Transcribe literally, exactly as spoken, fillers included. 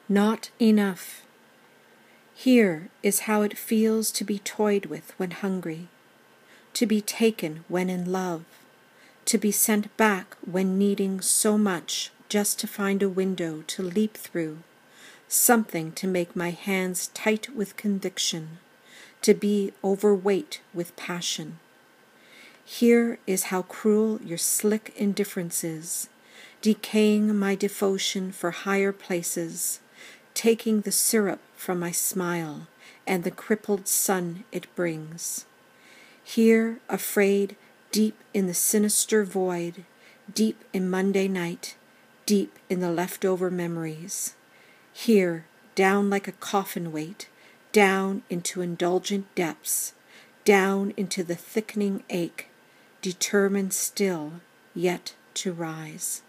Not enough. Here is how it feels to be toyed with when hungry, to be taken when in love, to be sent back when needing so much just to find a window to leap through, something to make my hands tight with conviction, to be overweight with passion. Here is how cruel your slick indifference is, decaying my devotion for higher places, taking the syrup from my smile and the crippled sun it brings. Here, afraid, deep in the sinister void, deep in Monday night, deep in the leftover memories. Here, down like a coffin weight, down into indulgent depths, down into the thickening ache, determined still, yet to rise.